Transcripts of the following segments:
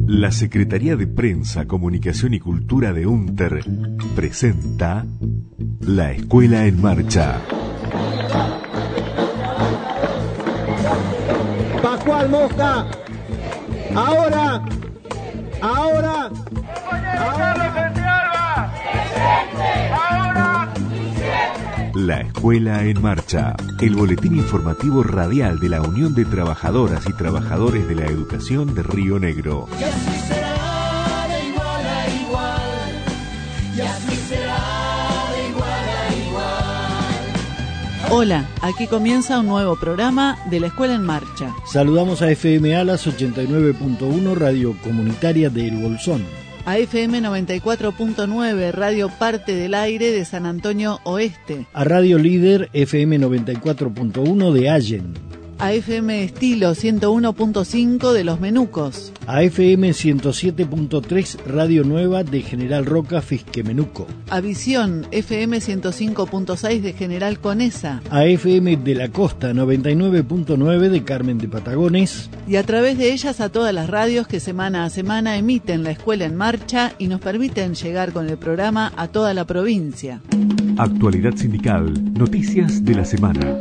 La Secretaría de Prensa, Comunicación y Cultura de UNTER presenta La Escuela en Marcha. Pascual Mosca, ahora. La Escuela en Marcha, el boletín informativo radial de la Unión de Trabajadoras y Trabajadores de la Educación de Río Negro. Y así será de igual a igual, y así será de igual a igual. Hola, aquí comienza un nuevo programa de La Escuela en Marcha. Saludamos a FM Alas 89.1, radio comunitaria de El Bolsón. A FM 94.9, Radio Parte del Aire de San Antonio Oeste. A Radio Líder FM 94.1 de Allen. A FM Estilo 101.5 de Los Menucos. A FM 107.3 Radio Nueva de General Roca, Fisquemenuco. A Visión FM 105.6 de General Conesa. A FM de la Costa 99.9 de Carmen de Patagones. Y a través de ellas a todas las radios que semana a semana emiten La Escuela en Marcha y nos permiten llegar con el programa a toda la provincia. Actualidad sindical, noticias de la semana.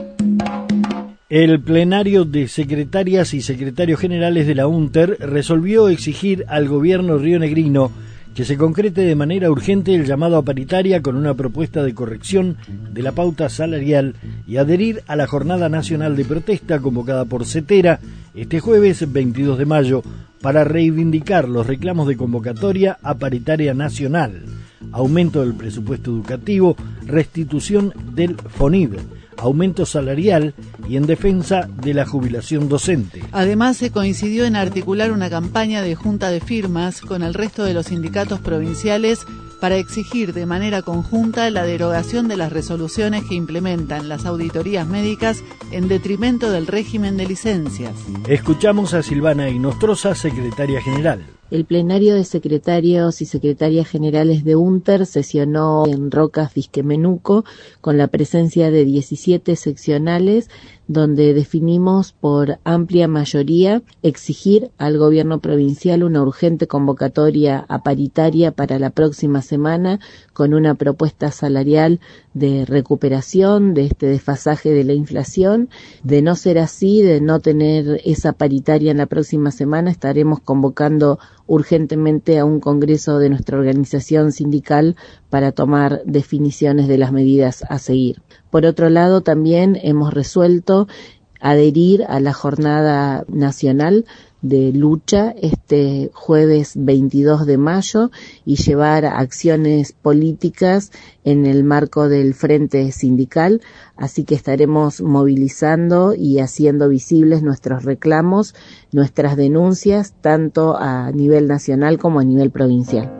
El plenario de secretarias y secretarios generales de la UNTER resolvió exigir al gobierno rionegrino que se concrete de manera urgente el llamado a paritaria con una propuesta de corrección de la pauta salarial y adherir a la Jornada Nacional de Protesta convocada por CETERA este jueves 22 de mayo para reivindicar los reclamos de convocatoria a paritaria nacional, aumento del presupuesto educativo, restitución del FONID, aumento salarial y en defensa de la jubilación docente. Además, se coincidió en articular una campaña de junta de firmas con el resto de los sindicatos provinciales para exigir de manera conjunta la derogación de las resoluciones que implementan las auditorías médicas en detrimento del régimen de licencias. Escuchamos a Silvana Inostroza, secretaria general. El plenario de secretarios y secretarias generales de UNTER sesionó en Roca, Fisquemenuco, con la presencia de 17 seccionales, donde definimos por amplia mayoría exigir al gobierno provincial una urgente convocatoria a paritaria para la próxima semana con una propuesta salarial de recuperación de este desfasaje de la inflación. De no ser así, de no tener esa paritaria en la próxima semana, estaremos convocando urgentemente a un congreso de nuestra organización sindical para tomar definiciones de las medidas a seguir. Por otro lado, también hemos resuelto adherir a la Jornada Nacional de Lucha este jueves 22 de mayo y llevar acciones políticas en el marco del Frente Sindical, así que estaremos movilizando y haciendo visibles nuestros reclamos, nuestras denuncias, tanto a nivel nacional como a nivel provincial.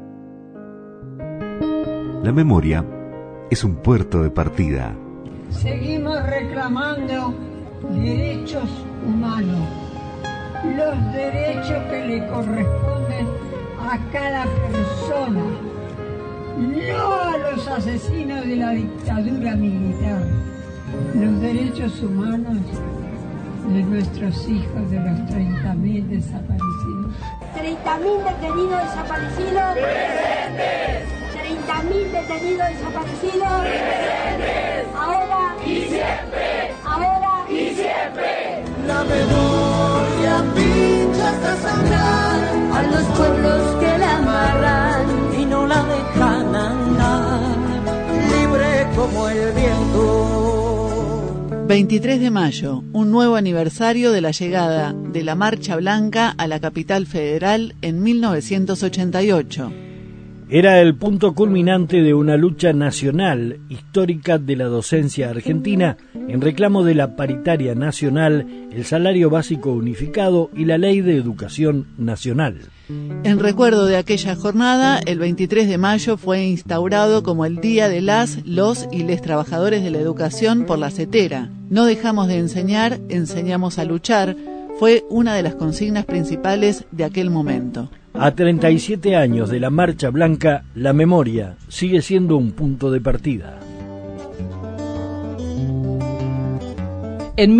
La memoria es un puerto de partida. Seguimos reclamando derechos humanos, los derechos que le corresponden a cada persona, no a los asesinos de la dictadura militar, los derechos humanos de nuestros hijos, de los 30.000 desaparecidos. 30.000 detenidos desaparecidos. ¡Presentes! 30.000 detenidos desaparecidos. ¡Presentes! Ahora y siempre. Ahora y siempre. La memoria pincha hasta sangrar a los pueblos que la amarran y no la dejan andar, libre como el viento. 23 de mayo, un nuevo aniversario de la llegada de la Marcha Blanca a la capital federal en 1988. Era el punto culminante de una lucha nacional histórica de la docencia argentina en reclamo de la paritaria nacional, el salario básico unificado y la ley de educación nacional. En recuerdo de aquella jornada, el 23 de mayo fue instaurado como el Día de los y les trabajadores de la educación por la CETERA. No dejamos de enseñar, enseñamos a luchar, fue una de las consignas principales de aquel momento. A 37 años de la Marcha Blanca, la memoria sigue siendo un punto de partida. En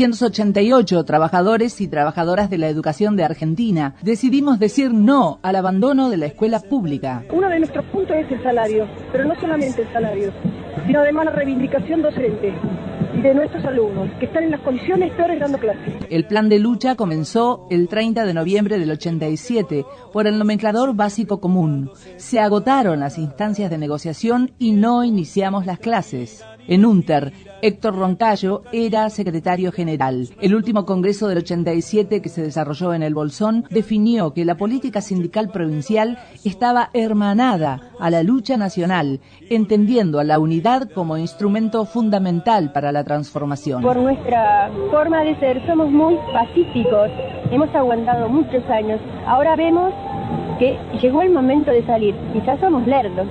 1988, trabajadores y trabajadoras de la educación de Argentina decidimos decir no al abandono de la escuela pública. Uno de nuestros puntos es el salario, pero no solamente el salario, sino además la reivindicación docente de nuestros alumnos, que están en las condiciones peores dando clases. El plan de lucha comenzó el 30 de noviembre del 87 por el nomenclador básico común. Se agotaron las instancias de negociación y no iniciamos las clases. En UNTER, Héctor Roncayo era secretario general. El último congreso del 87 que se desarrolló en el Bolsón definió que la política sindical provincial estaba hermanada a la lucha nacional, entendiendo a la unidad como instrumento fundamental para la transformación. Por nuestra forma de ser somos muy pacíficos, hemos aguantado muchos años. Ahora vemos que llegó el momento de salir. Quizás somos lerdos,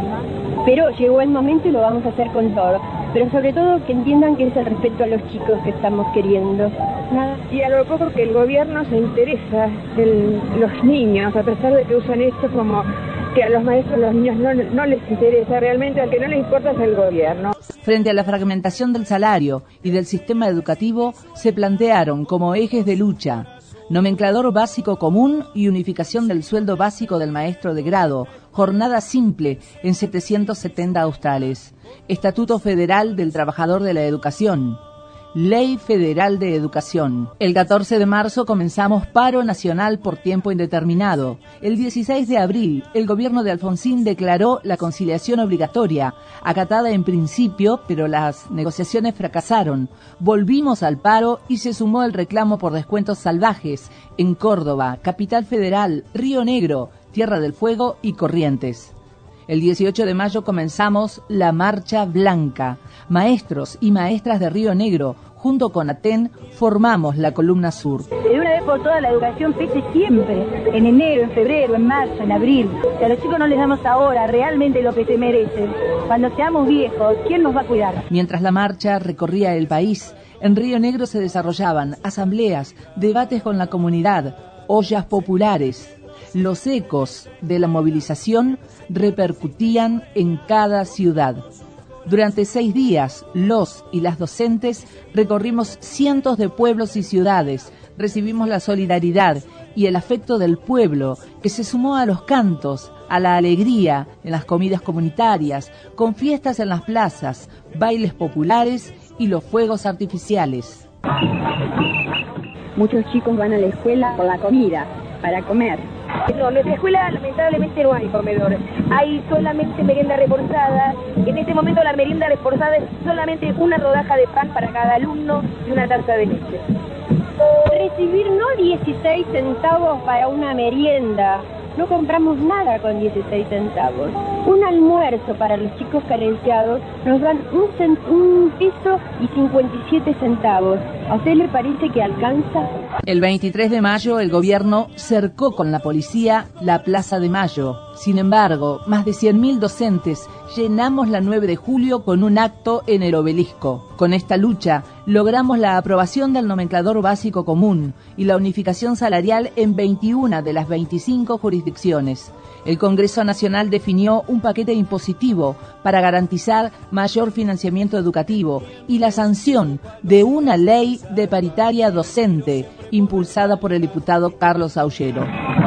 pero llegó el momento y lo vamos a hacer con todo. Pero sobre todo que entiendan que es el respeto a los chicos que estamos queriendo. Nada. Y a lo poco que el gobierno se interesa en los niños, a pesar de que usan esto como que a los maestros, los niños no les interesa. Realmente al que no les importa es el gobierno. Frente a la fragmentación del salario y del sistema educativo, se plantearon como ejes de lucha nomenclador básico común y unificación del sueldo básico del maestro de grado, jornada simple en 770 australes, Estatuto Federal del Trabajador de la Educación, Ley Federal de Educación. El 14 de marzo comenzamos paro nacional por tiempo indeterminado. El 16 de abril, el gobierno de Alfonsín declaró la conciliación obligatoria, acatada en principio, pero las negociaciones fracasaron. Volvimos al paro y se sumó el reclamo por descuentos salvajes en Córdoba, Capital Federal, Río Negro, Tierra del Fuego y Corrientes. El 18 de mayo comenzamos la Marcha Blanca. Maestros y maestras de Río Negro, junto con ATEN, formamos la Columna Sur. De una vez por todas la educación pese siempre, en enero, en febrero, en marzo, en abril. Si a los chicos no les damos ahora realmente lo que se merecen, cuando seamos viejos, ¿quién nos va a cuidar? Mientras la marcha recorría el país, en Río Negro se desarrollaban asambleas, debates con la comunidad, ollas populares. Los ecos de la movilización repercutían en cada ciudad. Durante 6 días, los y las docentes recorrimos cientos de pueblos y ciudades, recibimos la solidaridad y el afecto del pueblo, que se sumó a los cantos, a la alegría en las comidas comunitarias, con fiestas en las plazas, bailes populares y los fuegos artificiales. Muchos chicos van a la escuela por la comida, para comer. No, en nuestra escuela lamentablemente no hay comedores. Hay solamente merienda reforzada. En este momento la merienda reforzada es solamente una rodaja de pan para cada alumno y una taza de leche. Recibir no 16 centavos para una merienda. No compramos nada con 16 centavos. Un almuerzo para los chicos carenciados nos dan un peso y 57 centavos. ¿A usted le parece que alcanza? El 23 de mayo el gobierno cercó con la policía la Plaza de Mayo. Sin embargo, más de 100.000 docentes llenamos la 9 de julio con un acto en el Obelisco. Con esta lucha logramos la aprobación del nomenclador básico común y la unificación salarial en 21 de las 25 jurisdicciones. El Congreso Nacional definió un paquete impositivo para garantizar mayor financiamiento educativo y la sanción de una ley de paritaria docente impulsada por el diputado Carlos Aullero.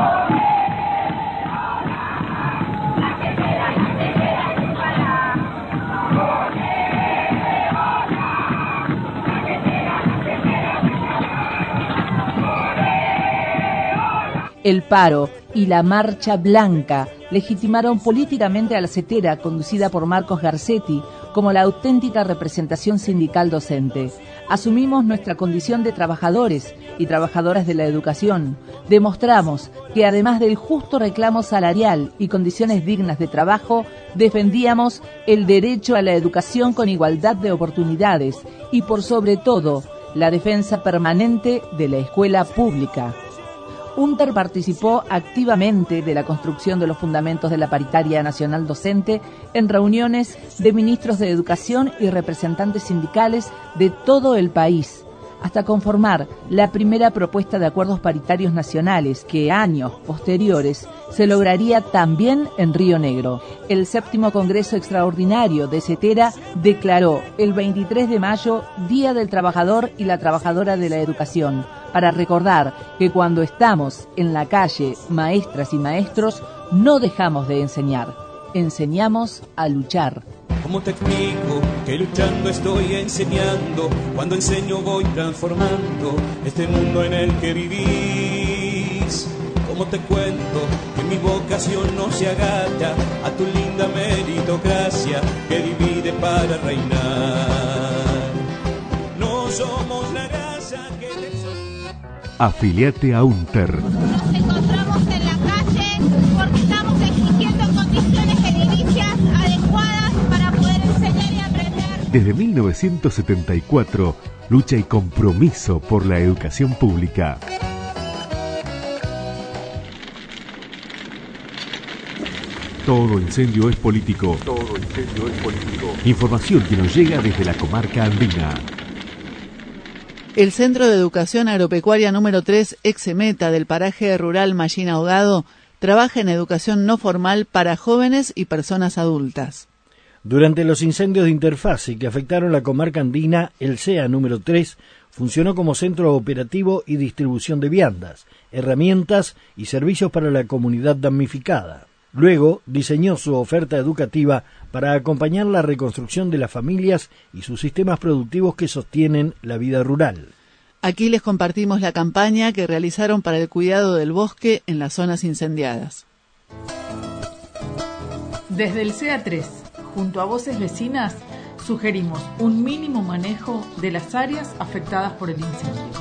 El paro y la Marcha Blanca legitimaron políticamente a la CETERA, conducida por Marcos Garcetti, como la auténtica representación sindical docente. Asumimos nuestra condición de trabajadores y trabajadoras de la educación. Demostramos que además del justo reclamo salarial y condiciones dignas de trabajo, defendíamos el derecho a la educación con igualdad de oportunidades y, por sobre todo, la defensa permanente de la escuela pública. UNTER participó activamente de la construcción de los fundamentos de la paritaria nacional docente en reuniones de ministros de educación y representantes sindicales de todo el país. hasta conformar la primera propuesta de acuerdos paritarios nacionales que años posteriores se lograría también en Río Negro. El 7º Congreso Extraordinario de CETERA declaró el 23 de mayo Día del Trabajador y la Trabajadora de la Educación, para recordar que cuando estamos en la calle, maestras y maestros, no dejamos de enseñar, enseñamos a luchar. ¿Cómo te explico que luchando estoy enseñando? Cuando enseño voy transformando este mundo en el que vivís. ¿Cómo te cuento que mi vocación no se agacha a tu linda meritocracia que divide para reinar? No somos la raza que... Afiliate a UNTER. Nos encontramos en la calle porque estamos exigiendo condiciones edilicias adecuadas para poder enseñar y aprender. Desde 1974, lucha y compromiso por la educación pública. Todo incendio es político. Todo incendio es político. Información que nos llega desde la comarca andina. El Centro de Educación Agropecuaria número 3, Exemeta, del paraje rural Mallín Ahogado, trabaja en educación no formal para jóvenes y personas adultas. Durante los incendios de interfase que afectaron la comarca andina, el CEA número 3 funcionó como centro operativo y distribución de viandas, herramientas y servicios para la comunidad damnificada. Luego diseñó su oferta educativa para acompañar la reconstrucción de las familias y sus sistemas productivos que sostienen la vida rural. Aquí les compartimos la campaña que realizaron para el cuidado del bosque en las zonas incendiadas. Desde el CEA3, junto a Voces Vecinas, sugerimos un mínimo manejo de las áreas afectadas por el incendio.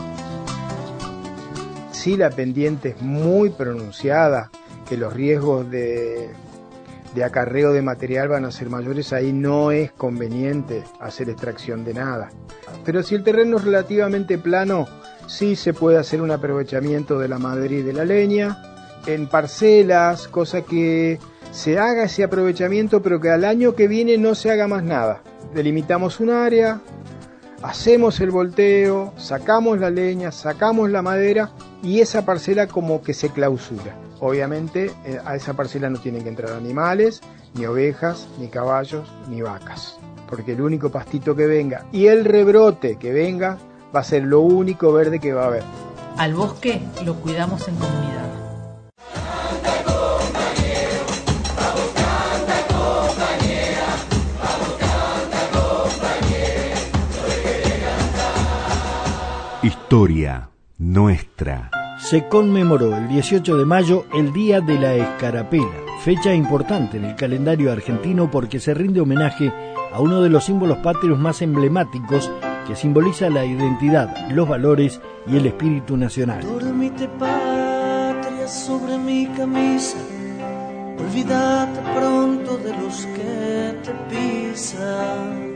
Sí, la pendiente es muy pronunciada, que los riesgos de acarreo de material van a ser mayores, ahí no es conveniente hacer extracción de nada. Pero si el terreno es relativamente plano, sí se puede hacer un aprovechamiento de la madera y de la leña, en parcelas, cosa que se haga ese aprovechamiento, pero que al año que viene no se haga más nada. Delimitamos un área, hacemos el volteo, sacamos la leña, sacamos la madera y esa parcela como que se clausura. Obviamente a esa parcela no tienen que entrar animales, ni ovejas, ni caballos, ni vacas, porque el único pastito que venga y el rebrote que venga va a ser lo único verde que va a haber. Al bosque lo cuidamos en comunidad. Historia nuestra. Se conmemoró el 18 de mayo el Día de la Escarapela, fecha importante en el calendario argentino porque se rinde homenaje a uno de los símbolos patrios más emblemáticos que simboliza la identidad, los valores y el espíritu nacional. Dormite, patria, sobre mi camisa, olvídate pronto de los que te pisan.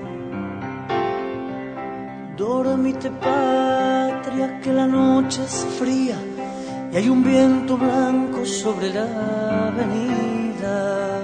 Dormite, patria, que la noche es fría y hay un viento blanco sobre la avenida.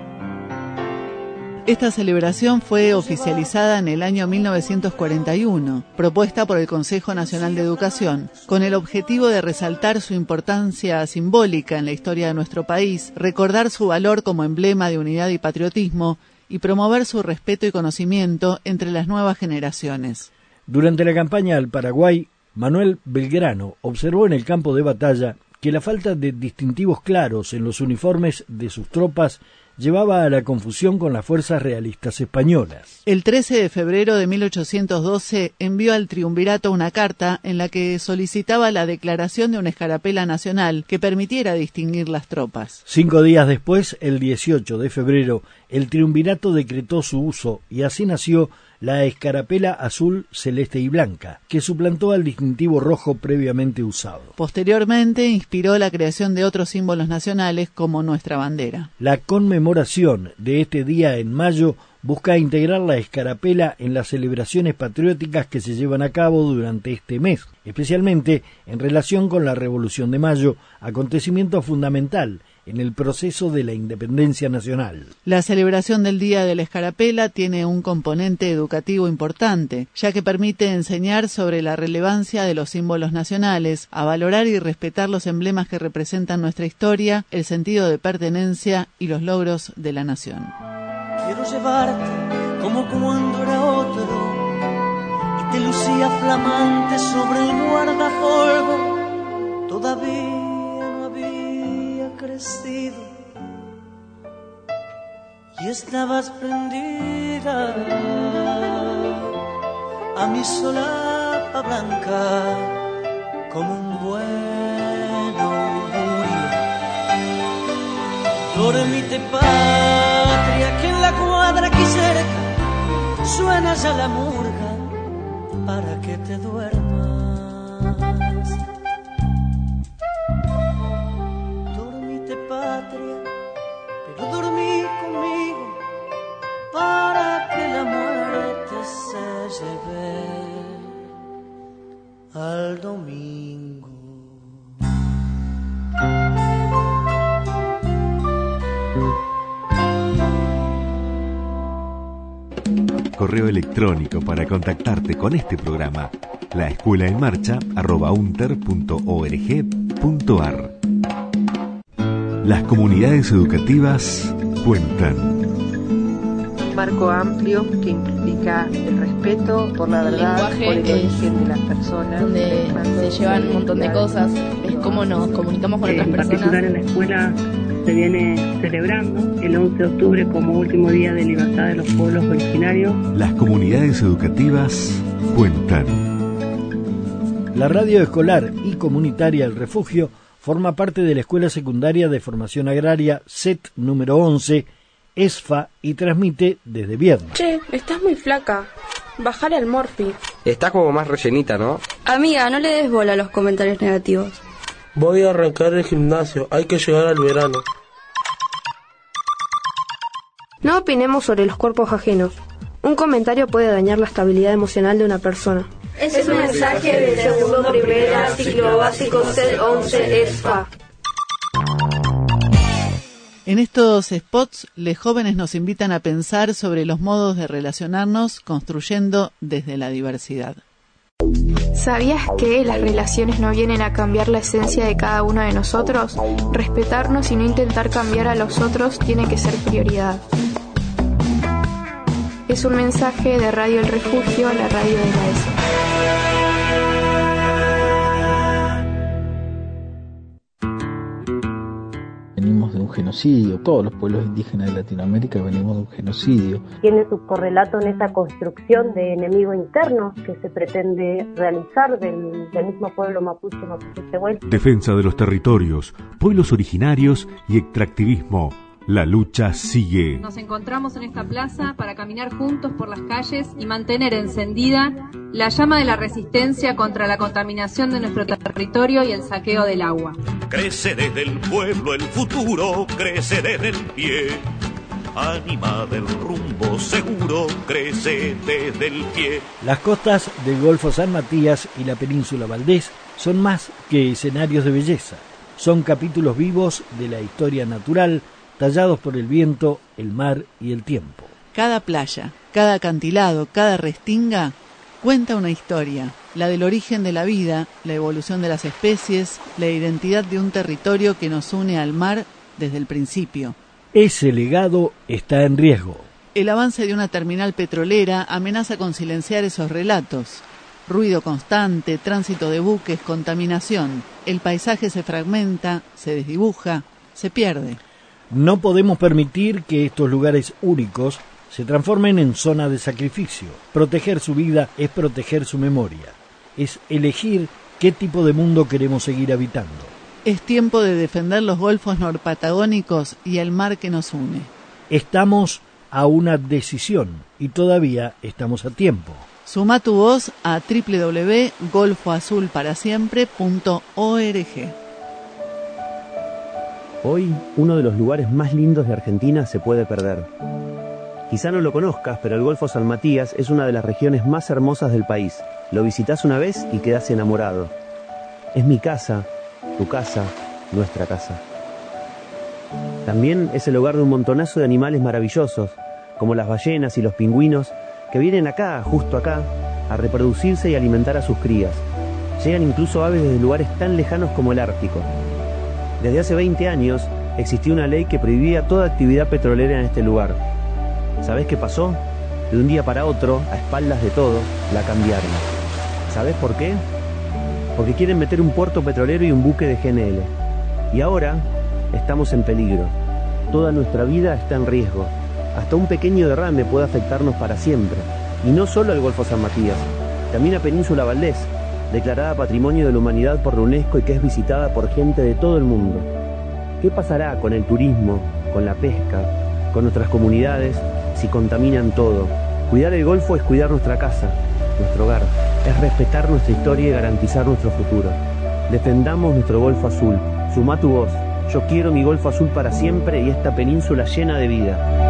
Esta celebración fue oficializada en el año 1941, propuesta por el Consejo Nacional de Educación, con el objetivo de resaltar su importancia simbólica en la historia de nuestro país, recordar su valor como emblema de unidad y patriotismo y promover su respeto y conocimiento entre las nuevas generaciones. Durante la campaña al Paraguay, Manuel Belgrano observó en el campo de batalla que la falta de distintivos claros en los uniformes de sus tropas llevaba a la confusión con las fuerzas realistas españolas. El 13 de febrero de 1812 envió al triunvirato una carta en la que solicitaba la declaración de una escarapela nacional que permitiera distinguir las tropas. 5 días después, el 18 de febrero, el triunvirato decretó su uso y así nació la escarapela azul, celeste y blanca, que suplantó al distintivo rojo previamente usado. Posteriormente inspiró la creación de otros símbolos nacionales como nuestra bandera. La conmemoración de este día en mayo busca integrar la escarapela en las celebraciones patrióticas que se llevan a cabo durante este mes, especialmente en relación con la Revolución de Mayo, acontecimiento fundamental en el proceso de la independencia nacional. La celebración del Día de la Escarapela tiene un componente educativo importante, ya que permite enseñar sobre la relevancia de los símbolos nacionales, a valorar y respetar los emblemas que representan nuestra historia, el sentido de pertenencia y los logros de la nación. Quiero llevarte como cuando era otro y te lucía flamante sobre el guardapolvo. Todavía no había crecido y estabas prendida a mi solapa blanca como un buen augurio. Dormite, patria, que en la cuadra aquí cerca suena ya la murga para que te duermas. Dormite, patria, pero dormí conmigo para que la muerte se lleve al domingo. Correo electrónico para contactarte con este programa: laescuelaenmarcha@unter.org.ar. Las comunidades educativas cuentan. Marco amplio que implica el respeto por la verdad, por el origen de las personas, donde se llevan un montón de cosas, es cómo nos comunicamos con otras personas. En particular en la escuela se viene celebrando el 11 de octubre como último día de libertad de los pueblos originarios. Las comunidades educativas cuentan. La radio escolar y comunitaria El Refugio forma parte de la Escuela Secundaria de Formación Agraria SET número 11, ESFA, y transmite desde viernes. Che, estás muy flaca. Bajale al Morphy. Está como más rellenita, ¿no? Amiga, no le des bola a los comentarios negativos. Voy a arrancar el gimnasio. Hay que llegar al verano. No opinemos sobre los cuerpos ajenos. Un comentario puede dañar la estabilidad emocional de una persona. Es un mensaje del segundo primera ciclo básico SET 11 ESFA. En estos spots, los jóvenes nos invitan a pensar sobre los modos de relacionarnos construyendo desde la diversidad. ¿Sabías que las relaciones no vienen a cambiar la esencia de cada uno de nosotros? Respetarnos y no intentar cambiar a los otros tiene que ser prioridad. Es un mensaje de Radio El Refugio, la radio de la ESO. Venimos de un genocidio, todos los pueblos indígenas de Latinoamérica venimos de un genocidio. Tiene su correlato en esa construcción de enemigo interno que se pretende realizar del mismo pueblo mapuche-tehuel. Defensa de los territorios, pueblos originarios y extractivismo. La lucha sigue. Nos encontramos en esta plaza para caminar juntos por las calles y mantener encendida la llama de la resistencia contra la contaminación de nuestro territorio y el saqueo del agua. Crece desde el pueblo el futuro, crece desde el pie. Ánima del rumbo seguro, crece desde el pie. Las costas del Golfo San Matías y la península Valdés son más que escenarios de belleza. Son capítulos vivos de la historia natural, tallados por el viento, el mar y el tiempo. Cada playa, cada acantilado, cada restinga cuenta una historia, la del origen de la vida, la evolución de las especies, la identidad de un territorio que nos une al mar desde el principio. Ese legado está en riesgo. El avance de una terminal petrolera amenaza con silenciar esos relatos. Ruido constante, tránsito de buques, contaminación. El paisaje se fragmenta, se desdibuja, se pierde. No podemos permitir que estos lugares únicos se transformen en zona de sacrificio. Proteger su vida es proteger su memoria. Es elegir qué tipo de mundo queremos seguir habitando. Es tiempo de defender los golfos norpatagónicos y el mar que nos une. Estamos a una decisión y todavía estamos a tiempo. Suma tu voz a www.golfoazulparasiempre.org. Hoy, uno de los lugares más lindos de Argentina se puede perder. Quizá no lo conozcas, pero el Golfo San Matías es una de las regiones más hermosas del país. Lo visitás una vez y quedás enamorado. Es mi casa, tu casa, nuestra casa. También es el hogar de un montonazo de animales maravillosos, como las ballenas y los pingüinos, que vienen acá, justo acá, a reproducirse y alimentar a sus crías. Llegan incluso aves desde lugares tan lejanos como el Ártico. Desde hace 20 años existía una ley que prohibía toda actividad petrolera en este lugar. ¿Sabés qué pasó? De un día para otro, a espaldas de todos, la cambiaron. ¿Sabés por qué? Porque quieren meter un puerto petrolero y un buque de GNL. Y ahora estamos en peligro. Toda nuestra vida está en riesgo. Hasta un pequeño derrame puede afectarnos para siempre. Y no solo al Golfo San Matías, también a Península Valdés, declarada Patrimonio de la Humanidad por la UNESCO y que es visitada por gente de todo el mundo. ¿Qué pasará con el turismo, con la pesca, con nuestras comunidades, si contaminan todo? Cuidar el Golfo es cuidar nuestra casa, nuestro hogar, es respetar nuestra historia y garantizar nuestro futuro. Defendamos nuestro Golfo Azul. Sumá tu voz. Yo quiero mi Golfo Azul para siempre y esta península llena de vida.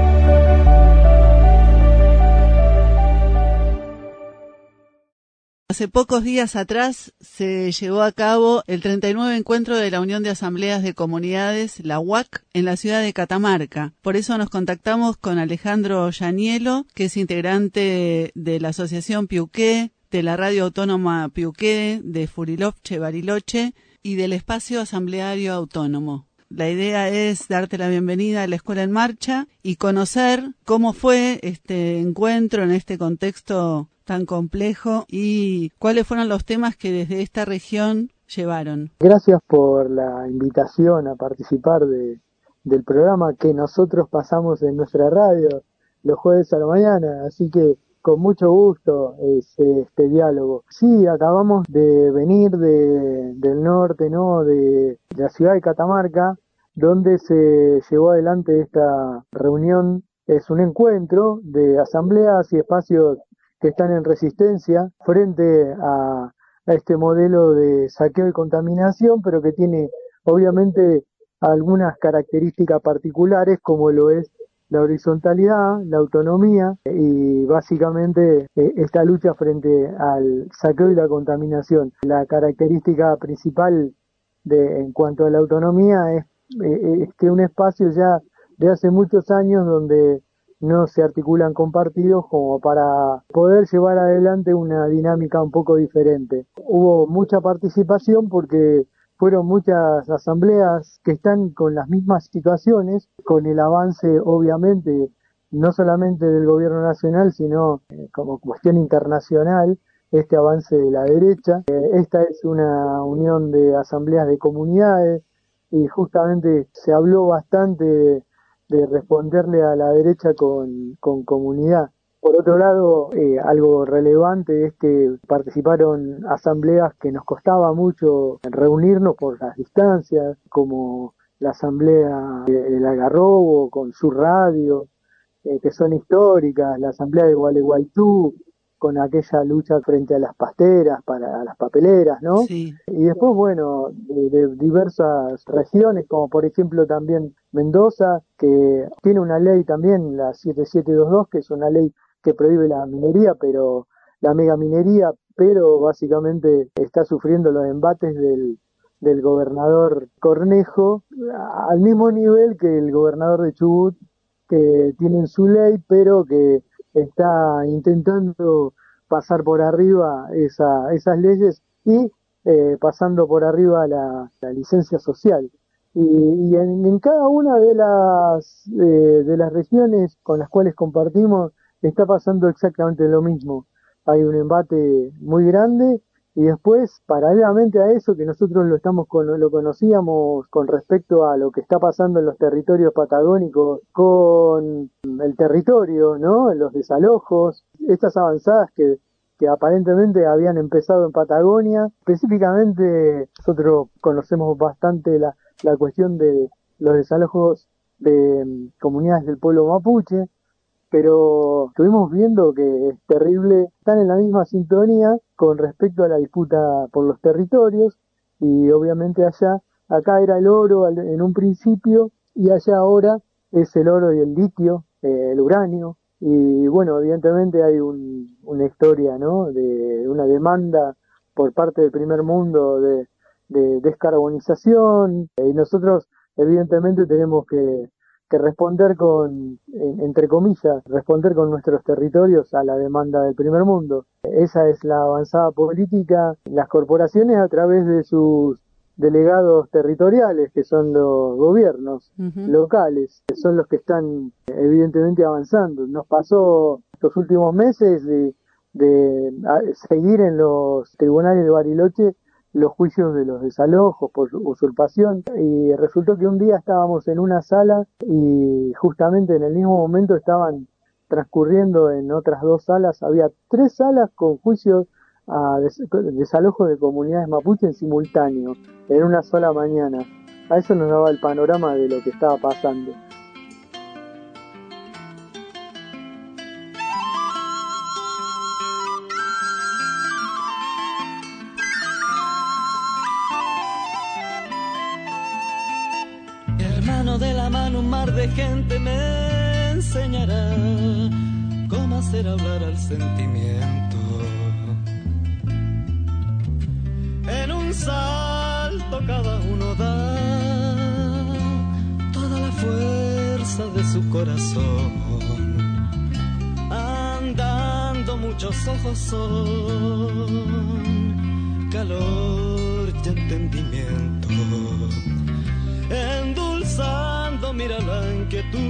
Hace pocos días atrás se llevó a cabo el 39 encuentro de la Unión de Asambleas de Comunidades, la UAC, en la ciudad de Catamarca. Por eso nos contactamos con Alejandro Yanielo, que es integrante de la Asociación Piuqué, de la Radio Autónoma Piuqué, de Furilovche, Bariloche y del Espacio Asambleario Autónomo. La idea es darte la bienvenida a la Escuela en Marcha y conocer cómo fue este encuentro en este contexto tan complejo y cuáles fueron los temas que desde esta región llevaron. Gracias por la invitación a participar del programa que nosotros pasamos en nuestra radio los jueves a la mañana, así que con mucho gusto este diálogo. Sí, acabamos de venir del norte, ¿no? De la ciudad de Catamarca, donde se llevó adelante esta reunión. Es un encuentro de asambleas y espacios que están en resistencia frente a este modelo de saqueo y contaminación, pero que tiene obviamente algunas características particulares, como lo es la horizontalidad, la autonomía y básicamente esta lucha frente al saqueo y la contaminación. La característica principal en cuanto a la autonomía es que un espacio ya de hace muchos años donde no se articulan con partidos como para poder llevar adelante una dinámica un poco diferente. Hubo mucha participación porque fueron muchas asambleas que están con las mismas situaciones, con el avance obviamente no solamente del gobierno nacional, sino como cuestión internacional, este avance de la derecha. Esta es una unión de asambleas de comunidades y justamente se habló bastante de responderle a la derecha con comunidad. Por otro lado, algo relevante es que participaron asambleas que nos costaba mucho reunirnos por las distancias, como la asamblea del Algarrobo con su radio, que son históricas, la asamblea de Gualeguaytú, con aquella lucha frente a las pasteras, para las papeleras, ¿no? Sí. Y después, bueno, de diversas regiones, como por ejemplo también Mendoza, que tiene una ley también, la 7722, que es una ley que prohíbe la minería, pero la megaminería, pero básicamente está sufriendo los embates del gobernador Cornejo, al mismo nivel que el gobernador de Chubut, que tienen su ley, pero que está intentando pasar por arriba esas leyes y pasando por arriba la licencia social. Y en cada una de las regiones con las cuales compartimos está pasando exactamente lo mismo. Hay un embate muy grande y después, paralelamente a eso, que nosotros lo conocíamos con respecto a lo que está pasando en los territorios patagónicos con el territorio, ¿no? Los desalojos, estas avanzadas que aparentemente habían empezado en Patagonia. Específicamente, nosotros conocemos bastante la cuestión de los desalojos de comunidades del pueblo mapuche, pero estuvimos viendo que es terrible, están en la misma sintonía con respecto a la disputa por los territorios, y obviamente acá era el oro en un principio, y allá ahora es el oro y el litio, el uranio, y bueno, evidentemente hay una historia, ¿no?, de una demanda por parte del primer mundo de descarbonización, y nosotros evidentemente tenemos que responder entre comillas, responder con nuestros territorios a la demanda del primer mundo. Esa es la avanzada política. Las corporaciones, a través de sus delegados territoriales, que son los gobiernos locales, que son los que están evidentemente avanzando. Nos pasó estos últimos meses de seguir en los tribunales de Bariloche los juicios de los desalojos por usurpación, y resultó que un día estábamos en una sala y justamente en el mismo momento estaban transcurriendo en otras 2 salas, había 3 salas con juicios a desalojos de comunidades mapuche en simultáneo, en una sola mañana. A eso nos daba el panorama de lo que estaba pasando. De la mano un mar de gente me enseñará cómo hacer hablar al sentimiento. En un salto cada uno da toda la fuerza de su corazón. Andando muchos ojos son calor y entendimiento. Endulzando, mira la inquietud,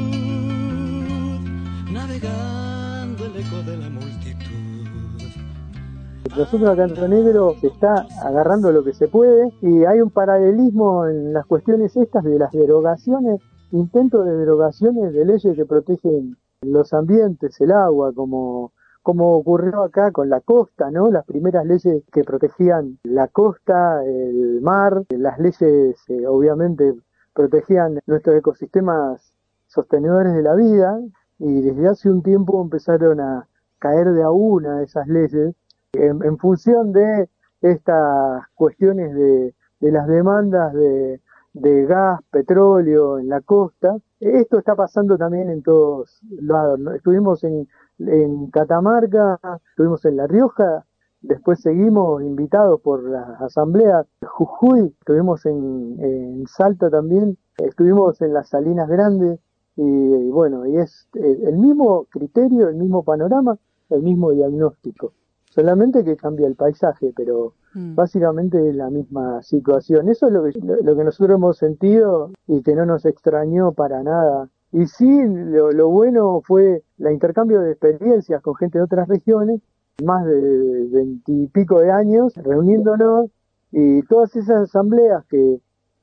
navegando el eco de la multitud. Nosotros acá en Río Negro se está agarrando lo que se puede, y hay un paralelismo en las cuestiones estas de las derogaciones, intentos de derogaciones de leyes que protegen los ambientes, el agua, como ocurrió acá con la costa, ¿no? Las primeras leyes que protegían la costa, el mar, las leyes obviamente protegían nuestros ecosistemas sostenedores de la vida, y desde hace un tiempo empezaron a caer de a una esas leyes en función de estas cuestiones de las demandas de gas, petróleo en la costa. Esto está pasando también en todos lados, ¿no? Estuvimos en Catamarca, estuvimos en La Rioja, después seguimos invitados por la asamblea Jujuy, estuvimos en Salta también, estuvimos en las Salinas Grandes, y bueno, y es el mismo criterio, el mismo panorama, el mismo diagnóstico, solamente que cambia el paisaje, pero básicamente es la misma situación. Eso es lo que nosotros hemos sentido y que no nos extrañó para nada. Y sí, lo bueno fue el intercambio de experiencias con gente de otras regiones, más de 20 y pico de años, reuniéndonos, y todas esas asambleas y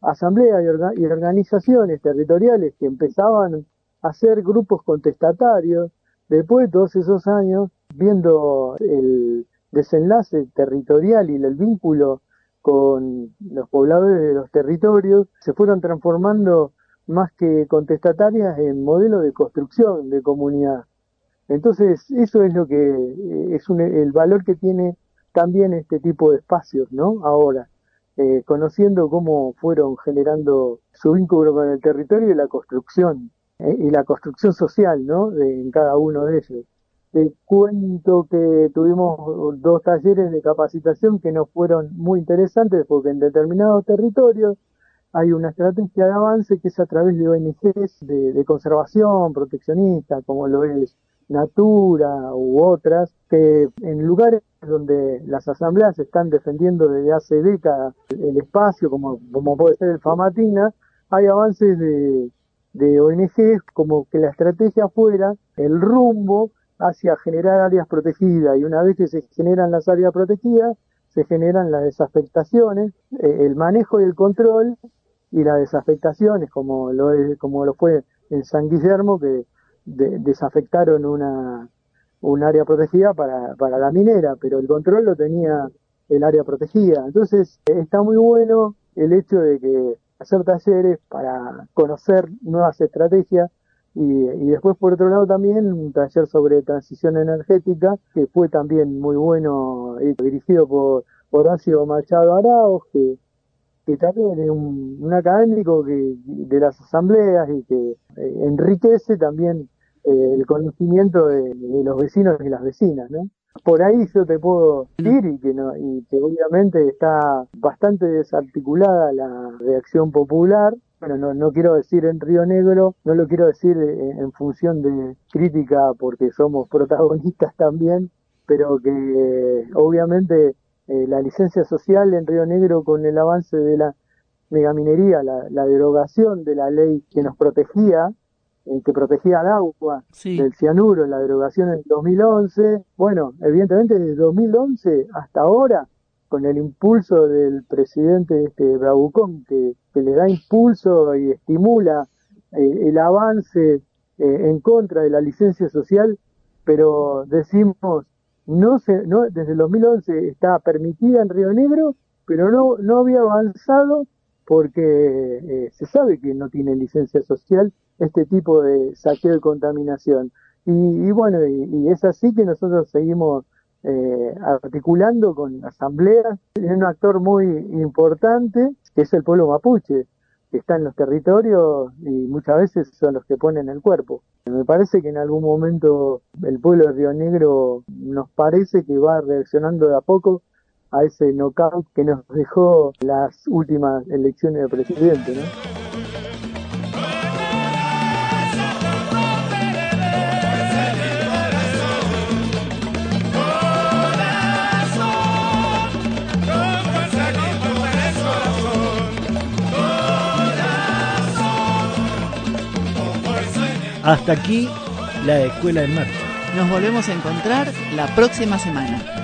organizaciones territoriales que empezaban a ser grupos contestatarios, después de todos esos años, viendo el desenlace territorial y el vínculo con los pobladores de los territorios, se fueron transformando más que contestatarias en modelo de construcción de comunidad. Entonces, eso es lo que es el valor que tiene también este tipo de espacios, ¿no? Ahora, conociendo cómo fueron generando su vínculo con el territorio y la construcción social, ¿no? En cada uno de ellos. Te cuento que tuvimos 2 talleres de capacitación que nos fueron muy interesantes, porque en determinados territorios hay una estrategia de avance que es a través de ONGs de conservación, proteccionista, como lo es Natura u otras, que en lugares donde las asambleas están defendiendo desde hace décadas el espacio, como puede ser el Famatina, hay avances de ONGs como que la estrategia fuera el rumbo hacia generar áreas protegidas, y una vez que se generan las áreas protegidas, se generan las desafectaciones, el manejo y el control y las desafectaciones, como lo fue en San Guillermo, que desafectaron un área protegida para la minera, pero el control lo tenía el área protegida. Entonces está muy bueno el hecho de que hacer talleres para conocer nuevas estrategias, y después por otro lado también un taller sobre transición energética, que fue también muy bueno, dirigido por Horacio Machado Arauz, que también es un académico de las asambleas, y que enriquece también el conocimiento de los vecinos y las vecinas, ¿no? Por ahí yo te puedo decir y que obviamente está bastante desarticulada la reacción popular. Bueno, no quiero decir en Río Negro, no lo quiero decir en función de crítica porque somos protagonistas también, pero que obviamente la licencia social en Río Negro, con el avance de la megaminería, la derogación de la ley que nos protegía, que protegía al agua del cianuro, la derogación en 2011, bueno, evidentemente desde 2011 hasta ahora, con el impulso del presidente Bravucón, que le da impulso y estimula el avance en contra de la licencia social, pero decimos, desde el 2011 está permitida en Río Negro, pero no había avanzado porque se sabe que no tiene licencia social este tipo de saqueo y contaminación. Y bueno, y es así que nosotros seguimos articulando con asambleas. Es un actor muy importante, que es el pueblo mapuche, que está en los territorios y muchas veces son los que ponen el cuerpo. Me parece que en algún momento el pueblo de Río Negro nos parece que va reaccionando de a poco a ese knockout que nos dejó las últimas elecciones de presidente, ¿no? Hasta aquí la Escuela en Marcha. Nos volvemos a encontrar la próxima semana.